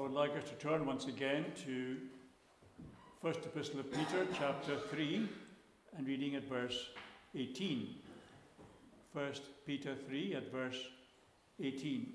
would like us to turn once again to First Epistle of Peter, chapter 3, and reading at verse 18. 1 Peter 3 at verse 18.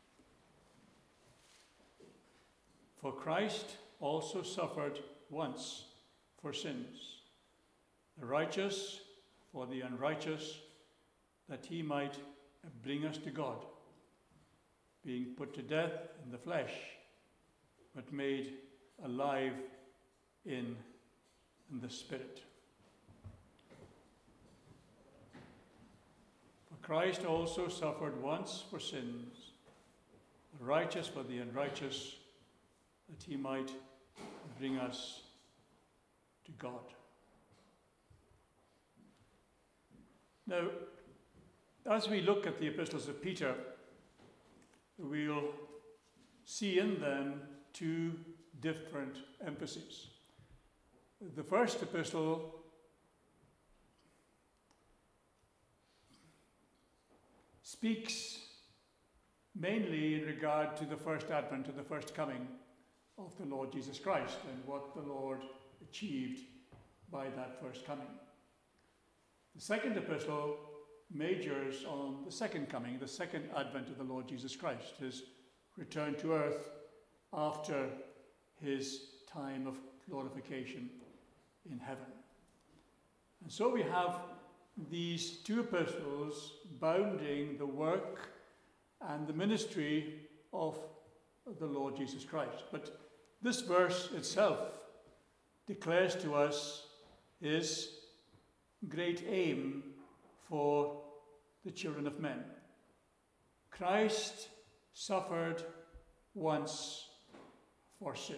For Christ also suffered once for sins, the righteous for the unrighteous, that he might bring us to God, being put to death in the flesh, but made alive in the Spirit. For Christ also suffered once for sins, the righteous for the unrighteous, that he might bring us to God. Now, as we look at the epistles of Peter, we'll see in them two different emphases. The first epistle speaks mainly in regard to the first advent, to the first coming of the Lord Jesus Christ, and what the Lord achieved by that first coming. The second epistle majors on the second coming, the second advent of the Lord Jesus Christ, his return to earth after his time of glorification in heaven. And so we have these two epistles bounding the work and the ministry of the Lord Jesus Christ. But this verse itself declares to us his great aim for the children of men. Christ suffered once for sin.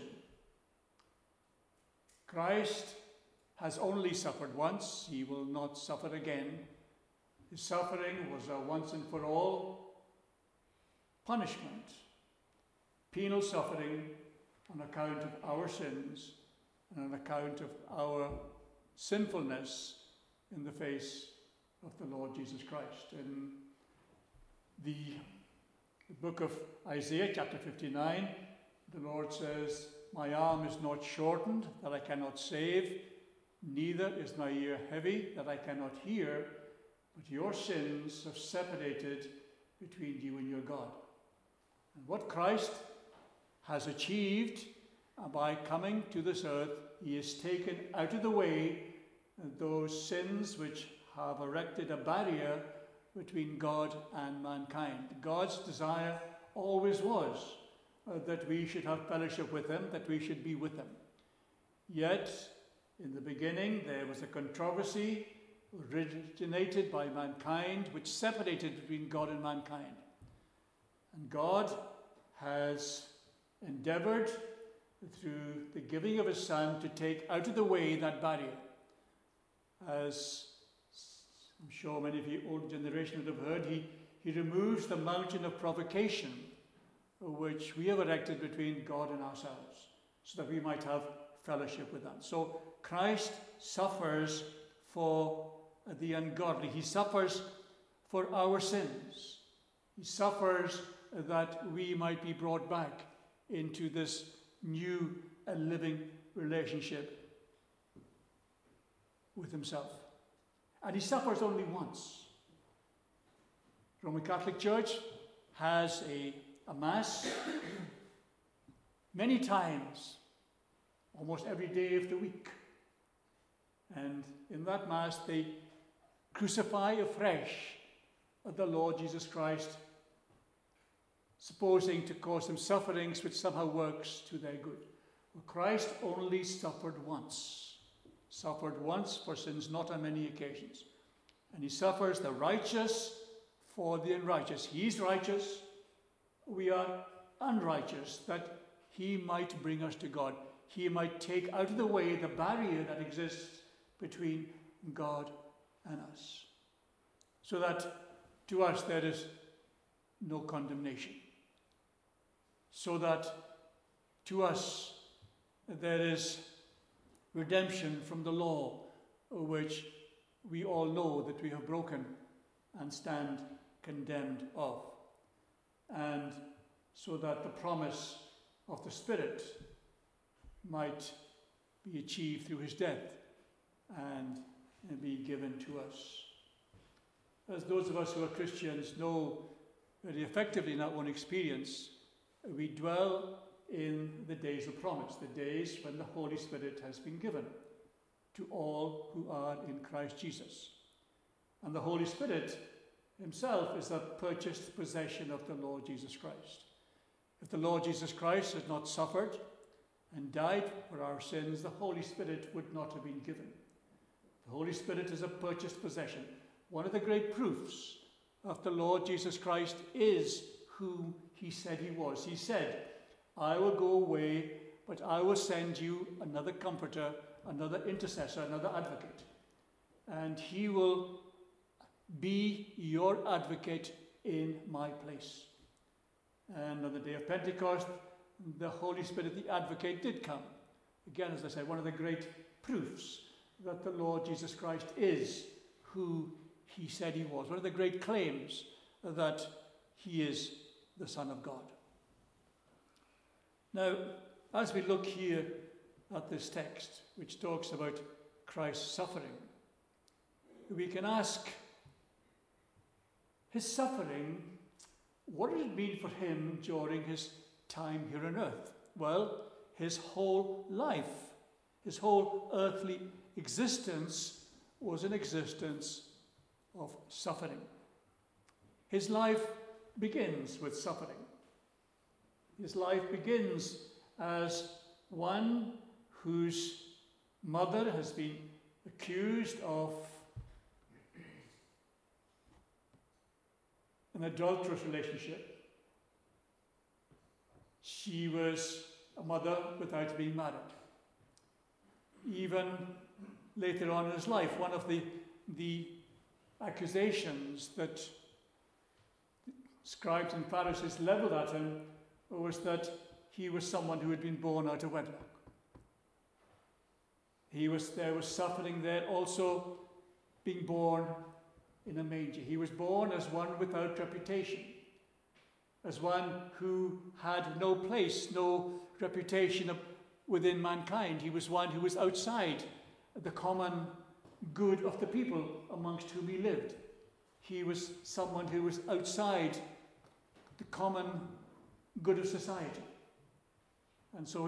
Christ has only suffered once. He will not suffer again. His suffering was a once and for all punishment, penal suffering on account of our sins and on account of our sinfulness in the face of the Lord Jesus Christ. In the book of Isaiah, chapter 59, the Lord says, "My arm is not shortened, that I cannot save, neither is my ear heavy, that I cannot hear, but your sins have separated between you and your God." And what Christ has achieved by coming to this earth, he has taken out of the way those sins which have erected a barrier between God and mankind. God's desire always was that we should have fellowship with him, that we should be with him. Yet, in the beginning, there was a controversy originated by mankind which separated between God and mankind. And God has endeavored through the giving of his Son to take out of the way that barrier. As I'm sure many of you older generation would have heard, he removes the mountain of provocation which we have erected between God and ourselves, so that we might have fellowship with them. So Christ suffers for the ungodly. He suffers for our sins. He suffers that we might be brought back into this new and living relationship with himself. And he suffers only once. The Roman Catholic Church has a Mass many times, almost every day of the week. And in that Mass they crucify afresh the Lord Jesus Christ, supposing to cause them sufferings which somehow works to their good. Well, Christ only suffered once for sins, not on many occasions. And he suffers the righteous for the unrighteous. He's righteous, we are unrighteous, that he might bring us to God. He might take out of the way the barrier that exists between God and us, so that to us there is no condemnation, so that to us there is redemption from the law, which we all know that we have broken and stand condemned of. And so that the promise of the Spirit might be achieved through his death and be given to us. As those of us who are Christians know very effectively in our own experience, we dwell in the days of promise, the days when the Holy Spirit has been given to all who are in Christ Jesus. And the Holy Spirit himself is the purchased possession of the Lord Jesus Christ. If the Lord Jesus Christ had not suffered and died for our sins, the Holy Spirit would not have been given. The Holy Spirit is a purchased possession. One of the great proofs of the Lord Jesus Christ is who he said he was. He said, I will go away, but I will send you another comforter, another intercessor, another advocate. And he will be your advocate in my place. And on the day of Pentecost, the Holy Spirit, the advocate, did come. Again, as I said, one of the great proofs that the Lord Jesus Christ is who he said he was. One of the great claims that he is the Son of God. Now, as we look here at this text, which talks about Christ's suffering, we can ask, his suffering, what did it mean for him during his time here on earth? Well, his whole life, his whole earthly existence was an existence of suffering. His life begins with suffering. His life begins as one whose mother has been accused of an adulterous relationship. She was a mother without being married. Even later on in his life, one of the accusations that scribes and Pharisees leveled at him was that he was someone who had been born out of wedlock. There was suffering there, also being born in a manger. He was born as one without reputation, as one who had no place, no reputation within mankind. He was one who was outside the common good of the people amongst whom he lived. He was someone who was outside the common good of society. And so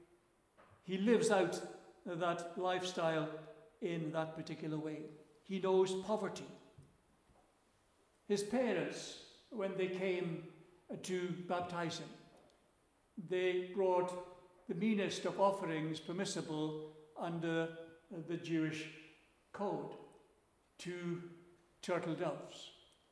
he lives out that lifestyle in that particular way. He knows poverty. His parents, when they came to baptize him, they brought the meanest of offerings permissible under the Jewish code, 2 turtle doves.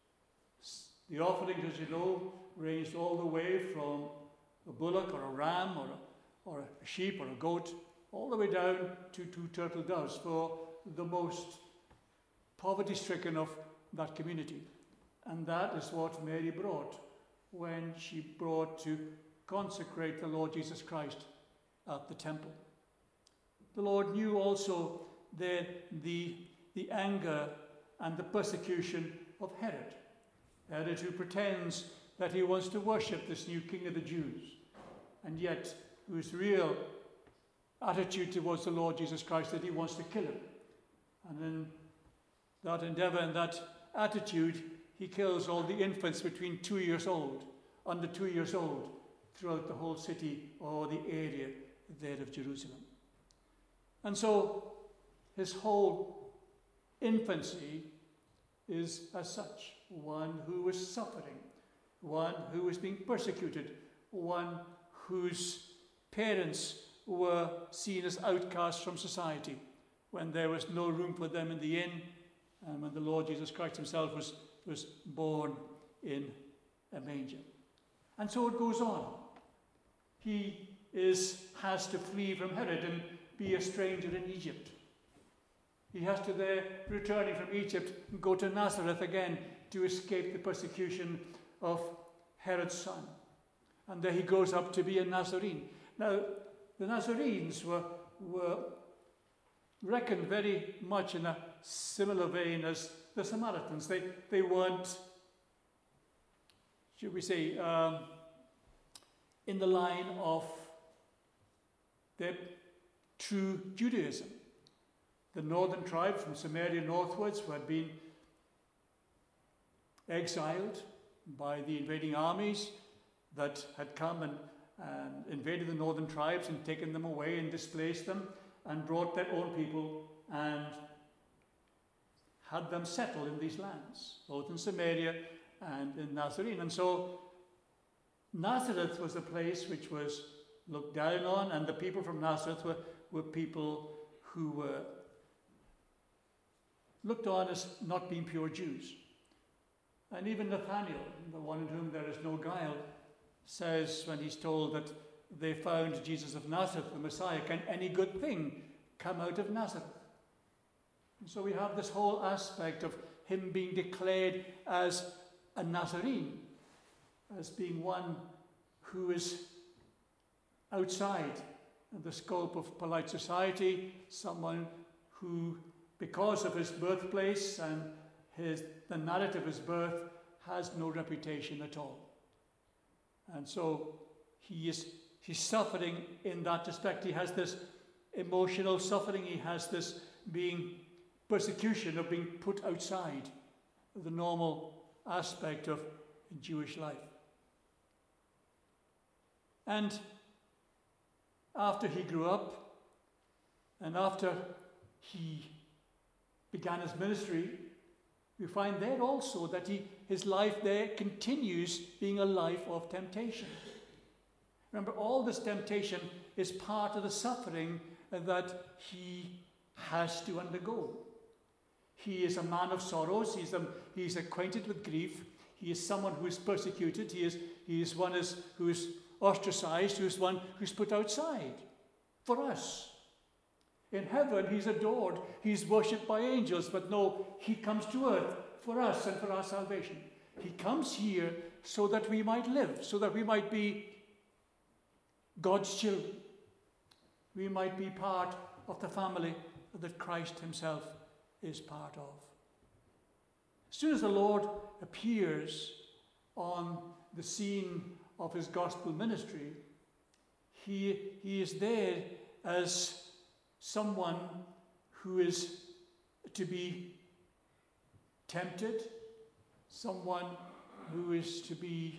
The offerings, as you know, ranged all the way from a bullock or a ram or a sheep or a goat, all the way down to 2 turtle doves for the most poverty-stricken of that community. And that is what Mary brought when she brought to consecrate the Lord Jesus Christ at the temple. The Lord knew also the anger and the persecution of Herod. Herod, who pretends that he wants to worship this new king of the Jews, and yet whose real attitude towards the Lord Jesus Christ that he wants to kill him. And in that endeavor and that attitude, he kills all the infants between 2 years old, under 2 years old, throughout the whole city or the area there of Jerusalem. And so his whole infancy is as such, one who was suffering, one who was being persecuted, one whose parents were seen as outcasts from society when there was no room for them in the inn, and when the Lord Jesus Christ himself was born in a manger. And so it goes on. He has to flee from Herod and be a stranger in Egypt. He has to there, returning from Egypt, go to Nazareth again to escape the persecution of Herod's son. And there he grows up to be a Nazarene. Now, the Nazarenes were reckoned very much in a similar vein as the Samaritans. They weren't, should we say, in the line of the true Judaism. The northern tribes from Samaria northwards who had been exiled by the invading armies that had come and invaded the northern tribes and taken them away and displaced them and brought their own people and had them settle in these lands, both in Samaria and in Nazarene. And so Nazareth was a place which was looked down on, and the people from Nazareth were people who were looked on as not being pure Jews. And even Nathanael, the one in whom there is no guile, says when he's told that they found Jesus of Nazareth, the Messiah, can any good thing come out of Nazareth? And so we have this whole aspect of him being declared as a Nazarene, as being one who is outside the scope of polite society, someone who, because of his birthplace and the narrative of his birth, has no reputation at all. And so he's suffering in that respect. He has this emotional suffering. He has this persecution of being put outside the normal aspect of Jewish life. And after he grew up, and after he began his ministry, we find there also that his life there continues being a life of temptation. Remember, all this temptation is part of the suffering that he has to undergo. He is a man of sorrows. He's acquainted with grief. He is someone who is persecuted. He is one who is ostracized, who is one who's put outside for us. In heaven, he's adored. He's worshipped by angels. But no, he comes to earth for us and for our salvation. He comes here so that we might live, so that we might be God's children. We might be part of the family that Christ himself is part of. As soon as the Lord appears on the scene of his gospel ministry, he is there as someone who is to be tempted, someone who is to be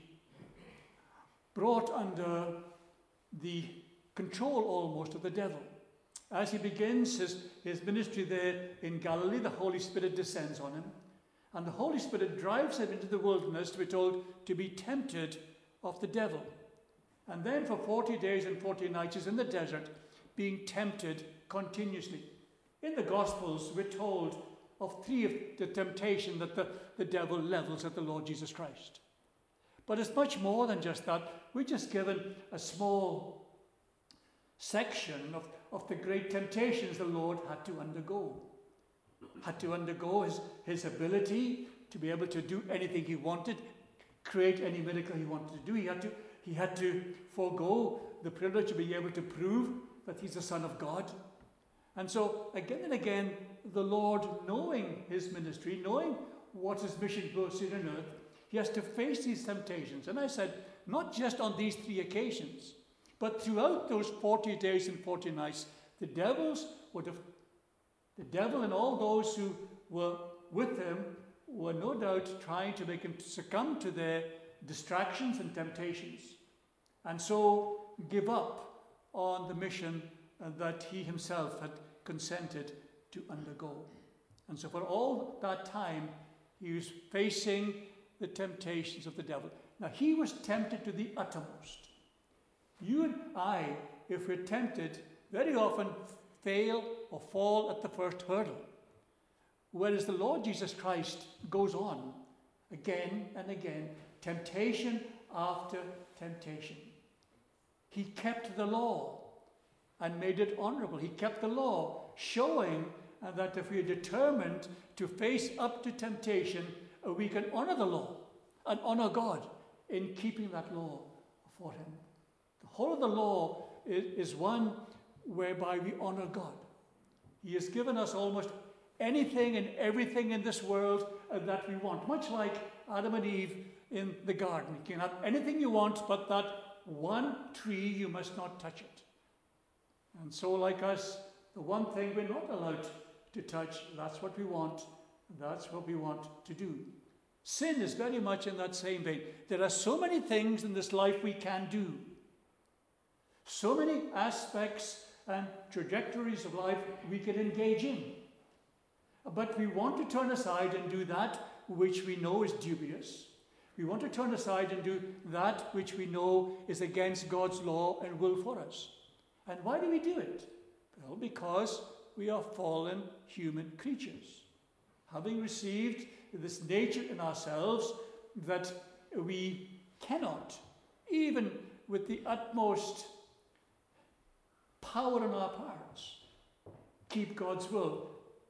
brought under the control almost of the devil. As he begins his ministry there in Galilee, the Holy Spirit descends on him, and the Holy Spirit drives him into the wilderness, to be told, to be tempted of the devil. And then for 40 days and 40 nights he's in the desert, being tempted continuously. In the Gospels, we're told of 3 of the temptation that the devil levels at the Lord Jesus Christ. But it's much more than just that. We're just given a small section of the great temptations the Lord had to undergo. Had to undergo his ability to be able to do anything he wanted, create any miracle he wanted to do. He had to forego the privilege of being able to prove that he's the Son of God. And so, again and again, the Lord, knowing his ministry, knowing what his mission was here on earth, he has to face these temptations. And I said, not just on these 3 occasions, but throughout those 40 days and 40 nights, the devil and all those who were with him were no doubt trying to make him succumb to their distractions and temptations, and so give up on the mission that he himself had consented to undergo. And so for all that time, he was facing the temptations of the devil. Now, he was tempted to the uttermost. You and I, if we're tempted, very often fail or fall at the first hurdle. Whereas the Lord Jesus Christ goes on again and again, temptation after temptation. He kept the law and made it honorable. He kept the law, showing that if we are determined to face up to temptation, we can honor the law and honor God in keeping that law for him. The whole of the law is one whereby we honor God. He has given us almost anything and everything in this world that we want, much like Adam and Eve in the garden. You can have anything you want, but that one tree you must not touch it. And so, like us, the one thing we're not allowed to touch, that's what we want. That's what we want to do. Sin is very much in that same vein. There are so many things in this life we can do. So many aspects and trajectories of life we can engage in. But we want to turn aside and do that which we know is dubious. We want to turn aside and do that which we know is against God's law and will for us. And why do we do it? Well, because we are fallen human creatures, having received this nature in ourselves that we cannot, even with the utmost power in our parts, keep God's will.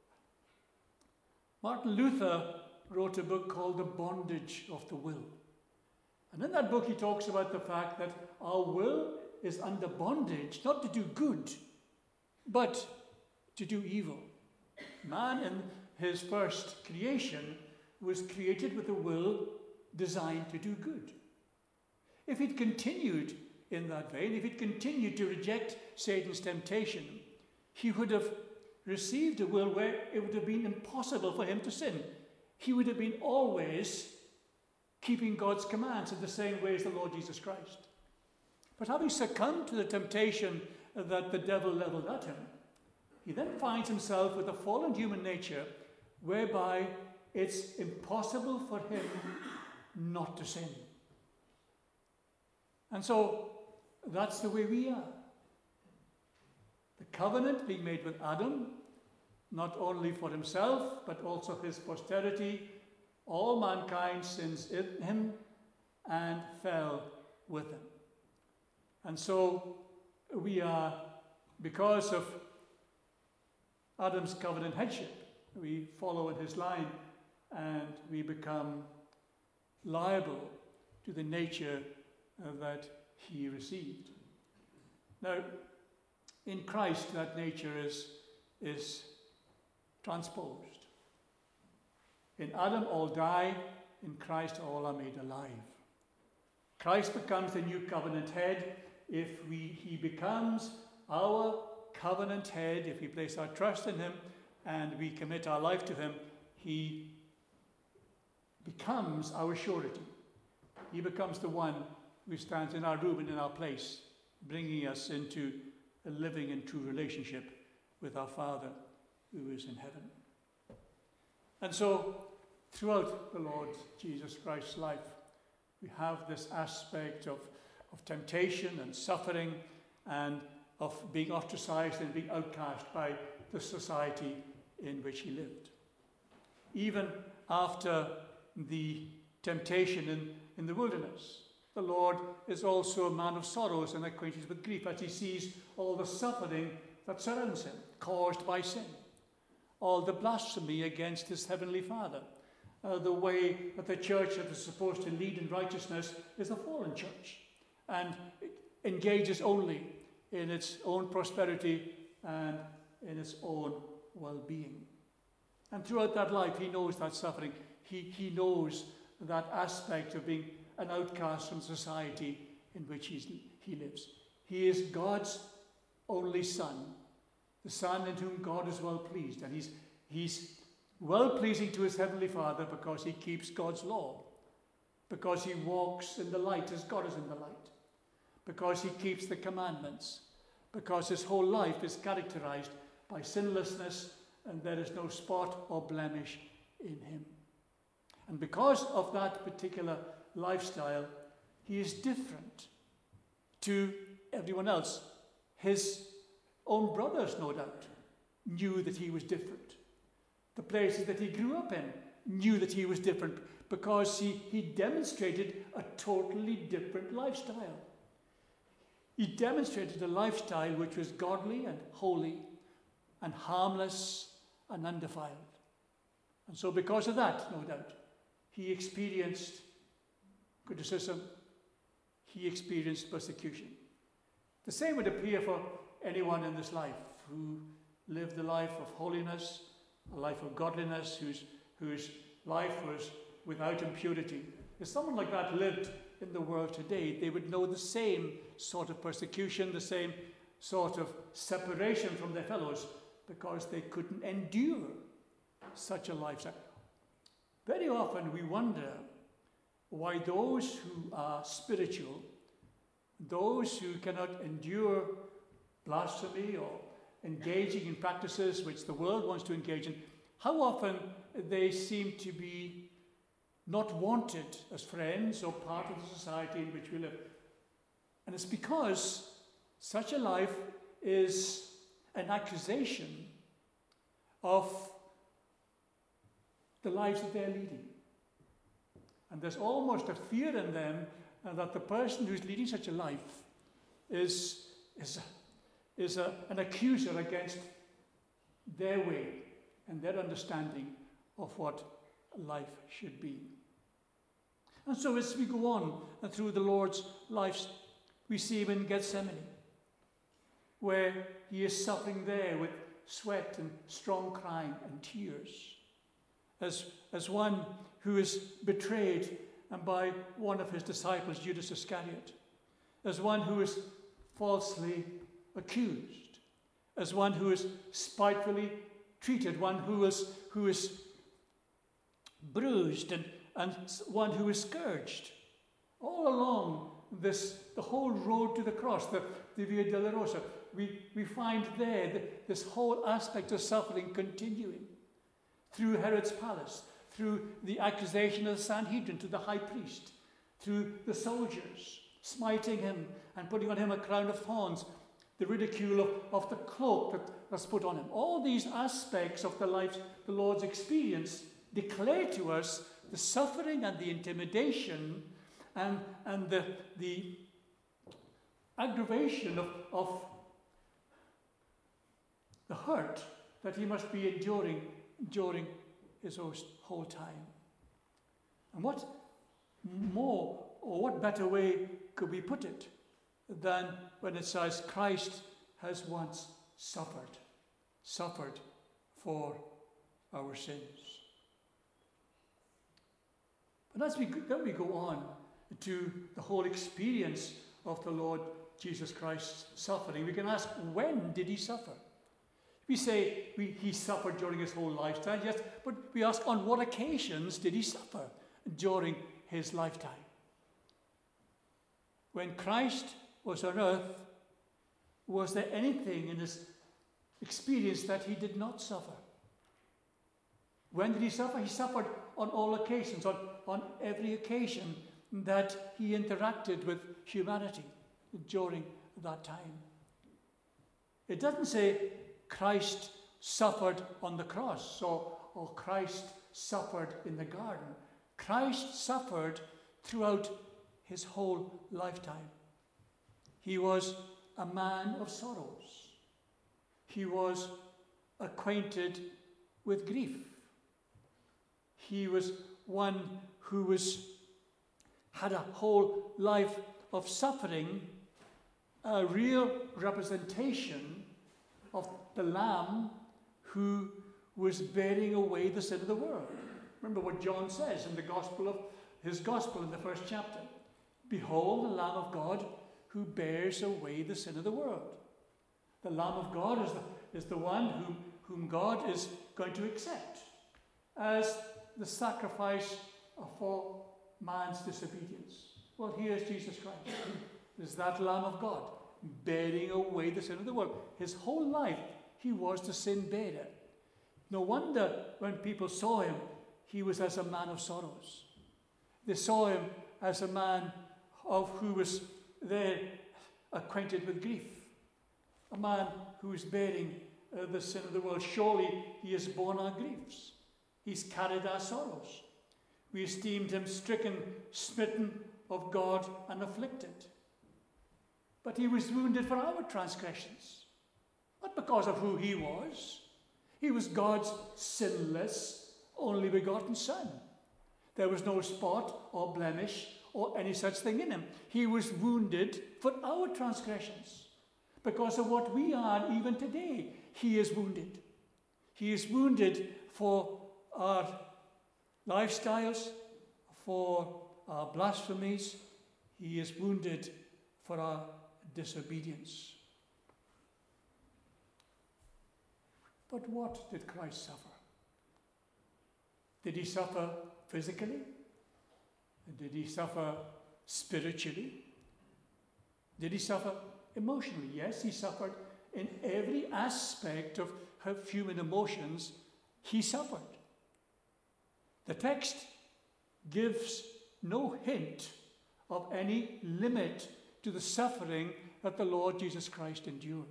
Martin Luther wrote a book called The Bondage of the Will. And in that book he talks about the fact that our will is under bondage, not to do good, but to do evil. Man in his first creation was created with a will designed to do good. If he'd continued in that vein, if he'd continued to reject Satan's temptation, he would have received a will where it would have been impossible for him to sin. He would have been always keeping God's commands in the same way as the Lord Jesus Christ. But having succumbed to the temptation that the devil leveled at him, he then finds himself with a fallen human nature whereby it's impossible for him not to sin. And so that's the way we are. The covenant being made with Adam, not only for himself, but also his posterity, all mankind sins in him and fell with him. And so we are, because of Adam's covenant headship, we follow in his line and we become liable to the nature that he received. Now, in Christ, that nature is transposed. In Adam, all die. In Christ, all are made alive. Christ becomes the new covenant head. If he becomes our covenant head, if we place our trust in him and we commit our life to him, he becomes our surety. He becomes the one who stands in our room and in our place, bringing us into a living and true relationship with our Father who is in heaven. And so, throughout the Lord Jesus Christ's life, we have this aspect of temptation and suffering and of being ostracized and being outcast by the society in which he lived. Even after the temptation in the wilderness, the Lord is also a man of sorrows and acquainted with grief as he sees all the suffering that surrounds him, caused by sin, all the blasphemy against his heavenly Father, the way that the church that is supposed to lead in righteousness is a fallen church and engages only in its own prosperity and in its own well-being. And throughout that life, he knows that suffering. He knows that aspect of being an outcast from society in which he lives. He is God's only Son, the Son in whom God is well pleased. And he's well pleasing to his heavenly Father because he keeps God's law, because he walks in the light as God is in the light, because he keeps the commandments, because his whole life is characterized by sinlessness and there is no spot or blemish in him. And because of that particular lifestyle, he is different to everyone else. His own brothers, no doubt, knew that he was different. The places that he grew up in knew that he was different because he demonstrated a totally different lifestyle. He demonstrated a lifestyle which was godly and holy and harmless and undefiled. And so because of that, no doubt, he experienced criticism, he experienced persecution. The same would appear for anyone in this life who lived a life of holiness, a life of godliness, whose life was without impurity. If someone like that lived in the world today, they would know the same sort of persecution, the same sort of separation from their fellows, because they couldn't endure such a lifestyle. Very often we wonder why those who are spiritual, those who cannot endure blasphemy or engaging in practices which the world wants to engage in, how often they seem to be not wanted as friends or part of the society in which we live. And it's because such a life is an accusation of the lives that they're leading. And there's almost a fear in them that the person who's leading such a life is an accuser against their way and their understanding of what life should be. And so as we go on through the Lord's life, we see him in Gethsemane, where he is suffering there with sweat and strong crying and tears, as one who is betrayed and by one of his disciples, Judas Iscariot, as one who is falsely accused, as one who is spitefully treated, one who is bruised, and one who is scourged. All along the whole road to the cross, the Via Dolorosa, we find there this whole aspect of suffering continuing through Herod's palace, through the accusation of the Sanhedrin to the high priest, through the soldiers smiting him and putting on him a crown of thorns, the ridicule of the cloak that was put on him. All these aspects of the life, the Lord's experience, declare to us the suffering and the intimidation and the aggravation of the hurt that he must be enduring during his whole time. And what more, or what better way could we put it than when it says Christ has once suffered for our sins. But as we go on to the whole experience of the Lord Jesus Christ's suffering, we can ask, when did he suffer? We say he suffered during his whole lifetime, yes, but we ask, on what occasions did he suffer during his lifetime? When Christ was on earth, was there anything in his experience that he did not suffer? When did he suffer? He suffered on all occasions, on every occasion that he interacted with humanity during that time. It doesn't say Christ suffered on the cross or Christ suffered in the garden. Christ suffered throughout his whole lifetime. He was a man of sorrows. He was acquainted with grief. He was one who had a whole life of suffering, a real representation of the Lamb who was bearing away the sin of the world. Remember what John says in his gospel in the first chapter. Behold the Lamb of God who bears away the sin of the world. The Lamb of God is the one whom God is going to accept as the sacrifice for man's disobedience. Well, here's Jesus Christ. Is that Lamb of God bearing away the sin of the world. His whole life he was the sin bearer. No wonder when people saw him, he was as a man of sorrows. They saw him as a man who was there acquainted with grief. A man who is bearing the sin of the world. Surely he has borne our griefs. He's carried our sorrows. We esteemed him stricken, smitten of God, and afflicted. But he was wounded for our transgressions. Not because of who he was. He was God's sinless, only begotten Son. There was no spot or blemish or any such thing in him. He was wounded for our transgressions. Because of what we are even today, he is wounded. He is wounded for our lifestyles, for our blasphemies, He is wounded for our disobedience. But what did Christ suffer? Did he suffer physically? Did he suffer spiritually? Did he suffer emotionally? Yes, he suffered in every aspect of human emotions. He suffered. The text gives no hint of any limit to the suffering that the Lord Jesus Christ endured.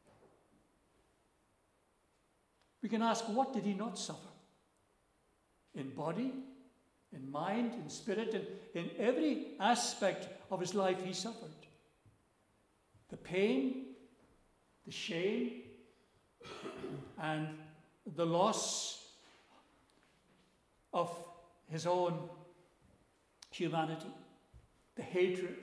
We can ask, what did he not suffer? In body, in mind, in spirit, in every aspect of his life he suffered. The pain, the shame, and the loss of his own humanity, the hatred,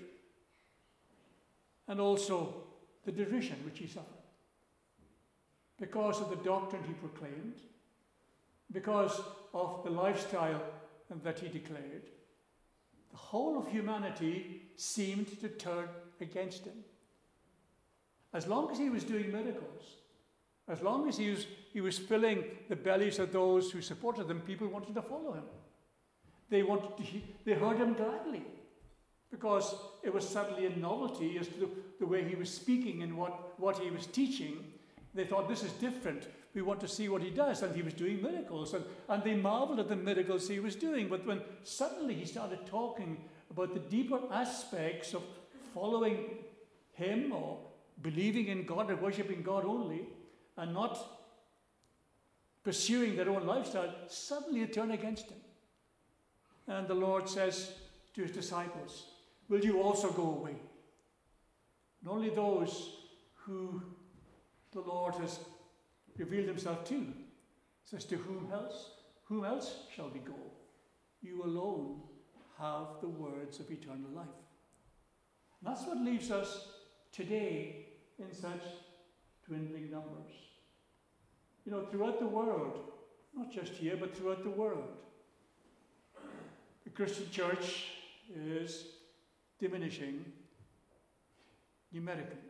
and also the derision which he suffered. Because of the doctrine he proclaimed, because of the lifestyle that he declared, the whole of humanity seemed to turn against him. As long as he was doing miracles, as long as he was filling the bellies of those who supported him, people wanted to follow him. They heard him gladly, because it was suddenly a novelty as to the way he was speaking and what he was teaching. They thought, this is different. We want to see what he does. And he was doing miracles. And they marveled at the miracles he was doing. But when suddenly he started talking about the deeper aspects of following him or believing in God and worshipping God only, and not pursuing their own lifestyle, suddenly they turn against him. And the Lord says to his disciples, will you also go away? And only those who the Lord has revealed himself to says, to whom else shall we go? You alone have the words of eternal life. And that's what leaves us today in such dwindling numbers. You know, throughout the world, not just here, but throughout the world, the Christian church is diminishing numerically.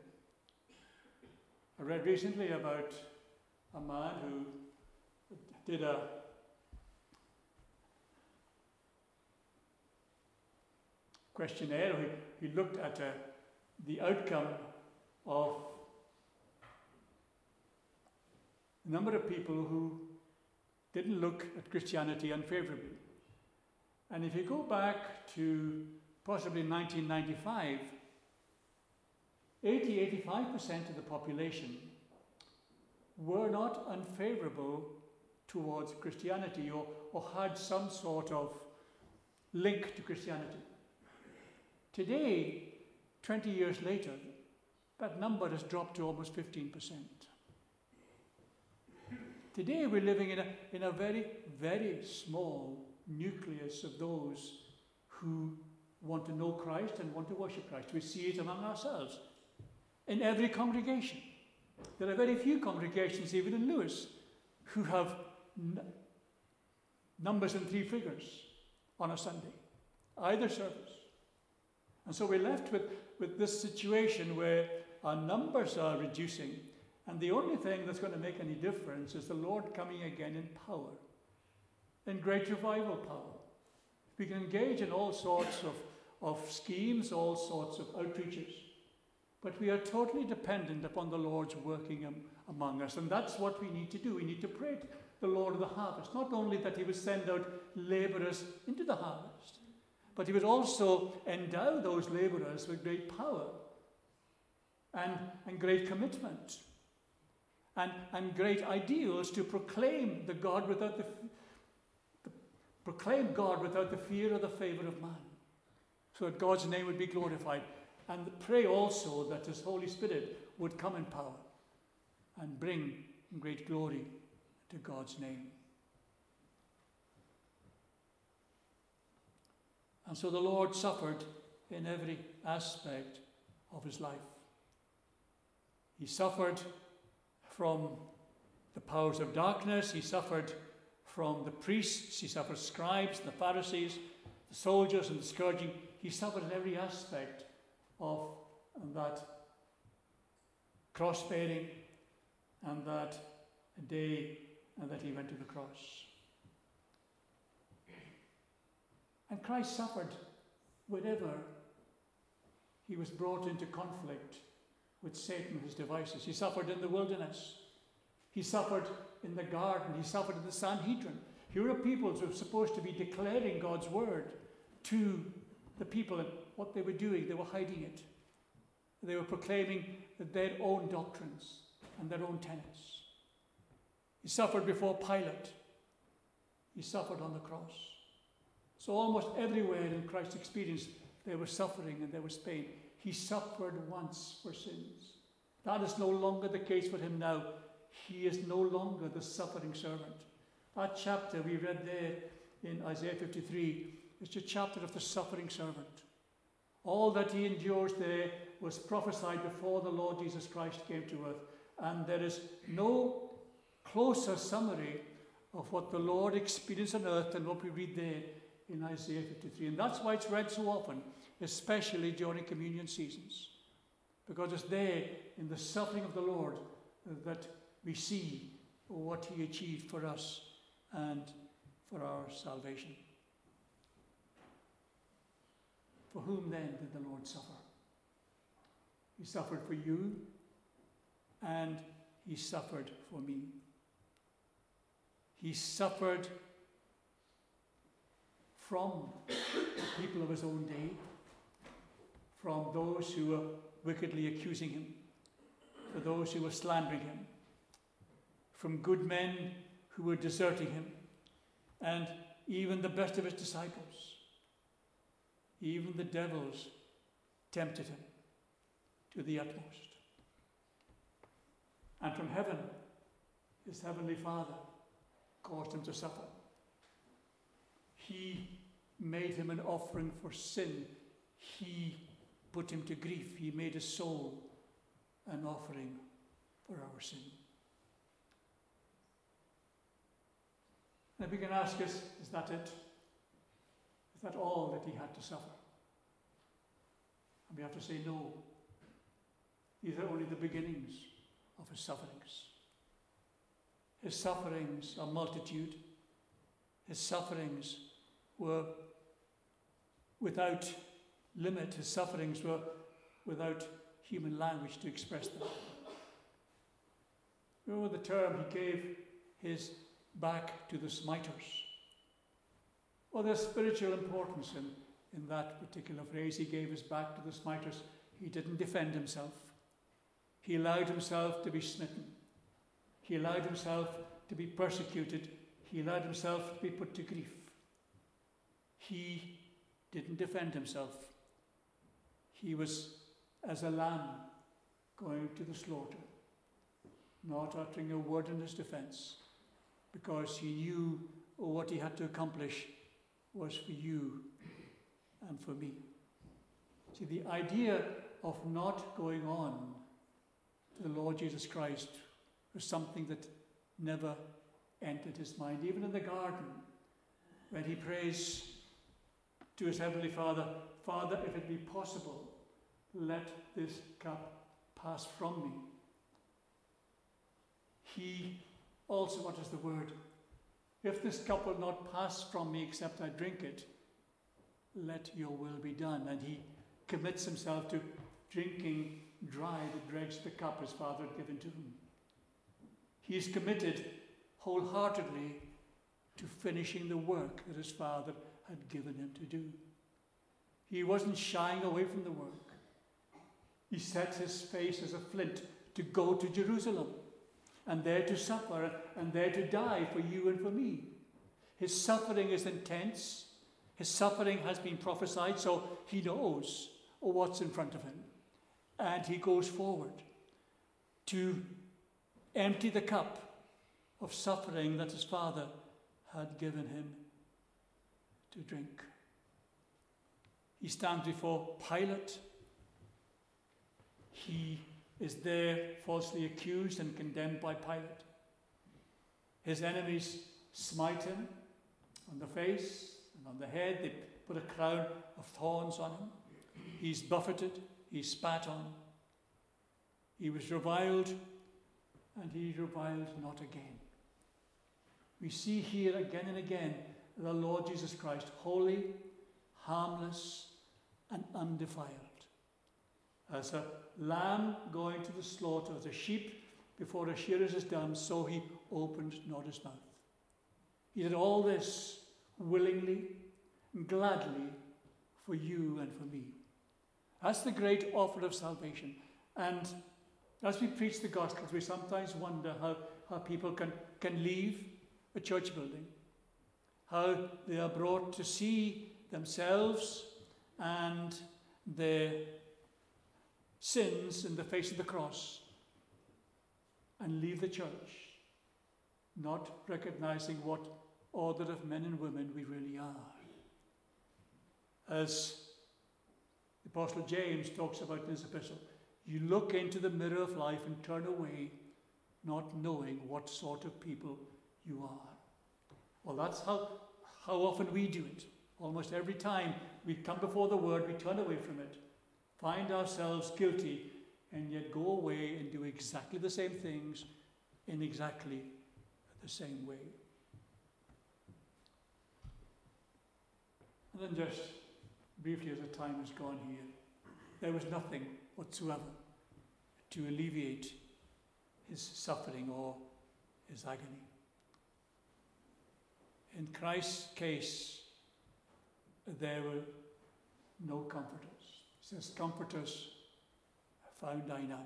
I read recently about a man who did a questionnaire. He looked at the outcome of a number of people who didn't look at Christianity unfavorably. And if you go back to possibly 1995, 85% of the population were not unfavorable towards Christianity or had some sort of link to Christianity. Today, 20 years later, that number has dropped to almost 15%. Today we're living in a very, very small nucleus of those who want to know Christ and want to worship Christ. We see it among ourselves. In every congregation. There are very few congregations, even in Lewis, who have numbers in 3 figures on a Sunday, either service. And so we're left with this situation where our numbers are reducing, and the only thing that's going to make any difference is the Lord coming again in power, in great revival power. We can engage in all sorts of schemes, all sorts of outreaches, but we are totally dependent upon the Lord's working among us, and that's what we need to do. We need to pray to the Lord of the harvest, not only that he would send out labourers into the harvest, but he would also endow those labourers with great power and great commitment and great ideals to proclaim God without the fear or the favour of man, so that God's name would be glorified. And pray also that his Holy Spirit would come in power and bring great glory to God's name. And so the Lord suffered in every aspect of his life. He suffered from the powers of darkness. He suffered from the priests. He suffered scribes and the Pharisees, the soldiers and the scourging. he suffered in every aspect of that cross-bearing and that day and that he went to the cross. And Christ suffered whenever he was brought into conflict with Satan and his devices. He suffered in the wilderness. He suffered in the garden. He suffered in the Sanhedrin. Here were people who were supposed to be declaring God's word to the people, and what they were doing, they were hiding it. They were proclaiming their own doctrines and their own tenets. He suffered before Pilate. He suffered on the cross. So almost everywhere in Christ's experience, there was suffering and there was pain. He suffered once for sins. That is no longer the case for him now. He is no longer the suffering servant. That chapter we read there in Isaiah 53 is a chapter of the suffering servant. All that he endures there was prophesied before the Lord Jesus Christ came to earth. And there is no closer summary of what the Lord experienced on earth than what we read there in Isaiah 53. And that's why it's read so often, especially during communion seasons. Because it's there in the suffering of the Lord that we see what he achieved for us and for our salvation. For whom then did the Lord suffer? He suffered for you, and he suffered for me. He suffered from the people of his own day, from those who were wickedly accusing him, for those who were slandering him, from good men who were deserting him, and even the best of his disciples. Even the devils tempted him to the utmost. And from heaven, his heavenly Father caused him to suffer. He made him an offering for sin. He put him to grief. He made his soul an offering for our sin. And we can ask us, is that it? Is that all that he had to suffer? And we have to say no. These are only the beginnings of his sufferings. His sufferings are multitude. His sufferings were without limit. His sufferings were without human language to express them. Remember the term he gave his back to the smiters. Well, there's spiritual importance in that particular phrase. He gave his back to the smiters. He didn't defend himself. He allowed himself to be smitten. He allowed himself to be persecuted. He allowed himself to be put to grief. He didn't defend himself. He was as a lamb going to the slaughter, not uttering a word in his defense, because he knew what he had to accomplish was for you and for me. See, the idea of not going on to the Lord Jesus Christ was something that never entered his mind. Even in the garden, when he prays to his heavenly Father, Father, if it be possible, let this cup pass from me. He also utters the word, if this cup will not pass from me except I drink it, let your will be done. And he commits himself to drinking dry the dregs of the cup his Father had given to him. He is committed wholeheartedly to finishing the work that his Father had given him to do. He wasn't shying away from the work. He set his face as a flint to go to Jerusalem and there to suffer and there to die for you and for me. His suffering is intense. His suffering has been prophesied, so he knows what's in front of him. And he goes forward to empty the cup of suffering that his Father had given him to drink. He stands before Pilate. He is there falsely accused and condemned by Pilate. His enemies smite him on the face and on the head. They put a crown of thorns on him. He's buffeted, he's spat on. He was reviled, and he reviled not again. We see here again and again the Lord Jesus Christ, holy, harmless, and undefiled. As a lamb going to the slaughter, as a sheep before a shearers is dumb, so he opened not his mouth. He did all this willingly and gladly for you and for me. That's the great offer of salvation. And as we preach the Gospels, we sometimes wonder how people can leave a church building, how they are brought to see themselves and their sins in the face of the cross and leave the church, not recognizing what order of men and women we really are. As the Apostle James talks about in his epistle, you look into the mirror of life and turn away, not knowing what sort of people you are. Well, that's how often we do it. Almost every time we come before the Word, we turn away from it, find ourselves guilty, and yet go away and do exactly the same things in exactly the same way. And then just briefly, as the time has gone here, there was nothing whatsoever to alleviate his suffering or his agony. In Christ's case, there were no comforters. He says, comforters found I none.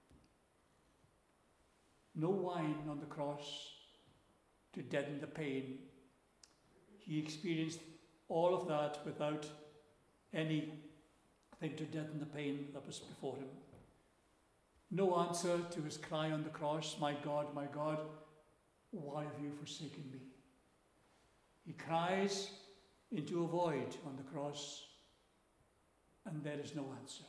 No wine on the cross to deaden the pain. He experienced all of that without anything to deaden the pain that was before him. No answer to his cry on the cross, my God, why have you forsaken me? He cries into a void on the cross, and there is no answer.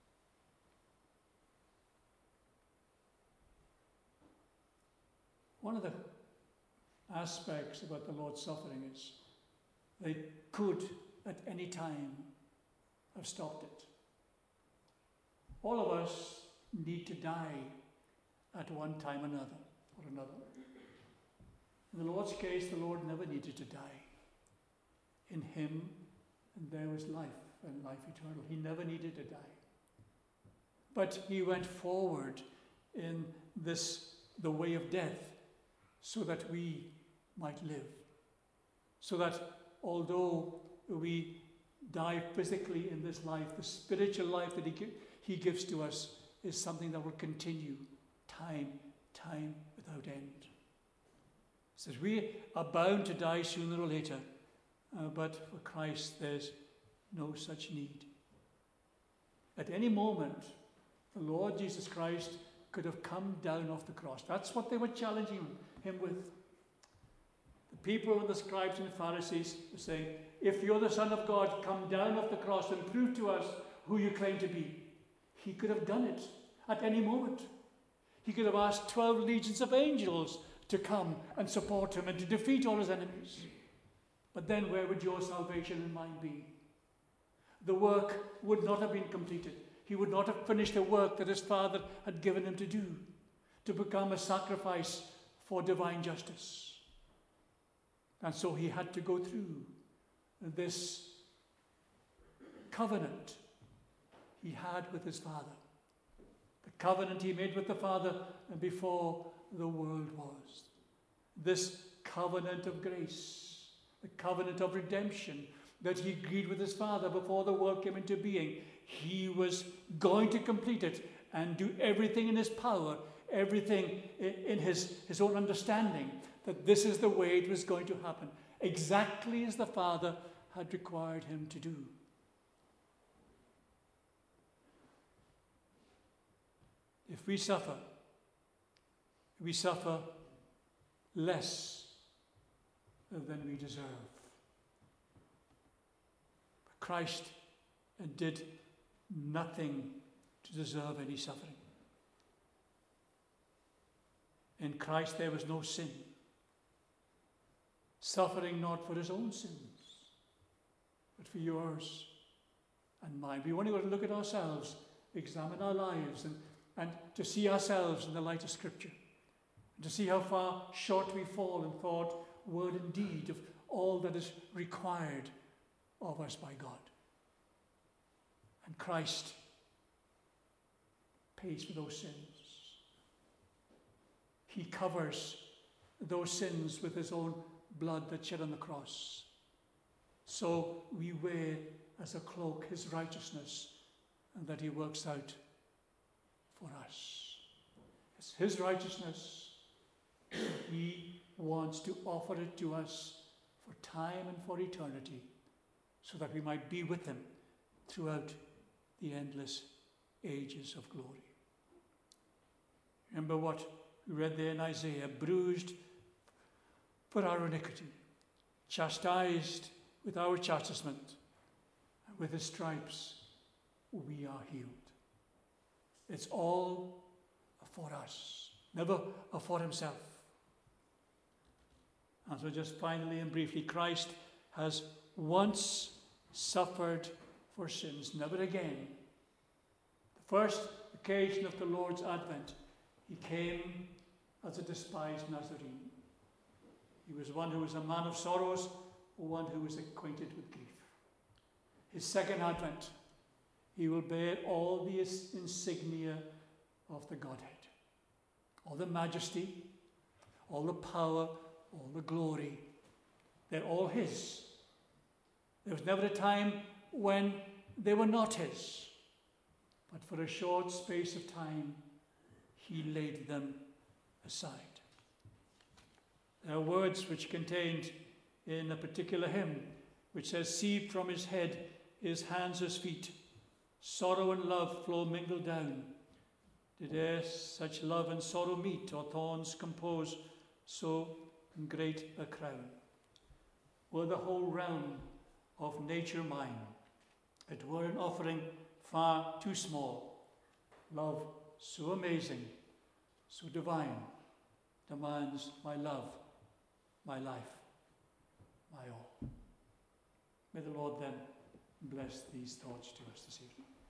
One of the aspects about the Lord's suffering is they could at any time have stopped it. All of us need to die at one time or another. In the Lord's case, the Lord never needed to die. In him, and there was life, and life eternal. He never needed to die. But he went forward in the way of death, so that we might live. So that although we die physically in this life, the spiritual life that he gives to us is something that will continue time without end. It says we are bound to die sooner or later, but for Christ there's no such need. At any moment, the Lord Jesus Christ could have come down off the cross. That's what they were challenging him with. The people and the scribes and the Pharisees were saying, if you're the Son of God, come down off the cross and prove to us who you claim to be. He could have done it at any moment. He could have asked 12 legions of angels to come and support him and to defeat all his enemies. But then where would your salvation and mine be? The work would not have been completed. He would not have finished the work that his Father had given him to do, to become a sacrifice for divine justice. And so he had to go through this covenant he had with his Father. The covenant he made with the Father before the world was. This covenant of grace, the covenant of redemption that he agreed with his Father before the world came into being. He was going to complete it and do everything in his power, everything in his own understanding, that this is the way it was going to happen, exactly as the Father had required him to do. If we suffer less than we deserve. But Christ did nothing to deserve any suffering. In Christ there was no sin. Suffering not for his own sins, but for yours and mine. We only got to look at ourselves, examine our lives, and to see ourselves in the light of Scripture, and to see how far short we fall in thought, word, and deed of all that is required of us by God. And Christ pays for those sins. He covers those sins with his own blood that's shed on the cross. So we wear as a cloak his righteousness, and that he works out for us. It's his righteousness. He wants to offer it to us for time and for eternity, so that we might be with him throughout the endless ages of glory. Remember what we read there in Isaiah: bruised for our iniquity, chastised with our chastisement, and with his stripes we are healed. It's all for us, never for himself. And so just finally and briefly, Christ has once suffered for sins, never again. The first occasion of the Lord's advent, he came as a despised Nazarene. He was one who was a man of sorrows, one who was acquainted with grief. His second advent, he will bear all the insignia of the Godhead, all the majesty, all the power, all the glory. They're all his. There was never a time when they were not his, but for a short space of time, he laid them aside. There are words which contained in a particular hymn, which says, "See from his head, his hands, his feet, sorrow and love flow mingled down. Did e'er such love and sorrow meet, or thorns compose so great a crown? Were the whole realm of nature mine, it were an offering far too small. Love so amazing, so divine, demands my love, my life, my all." May the Lord then bless these thoughts to us this evening.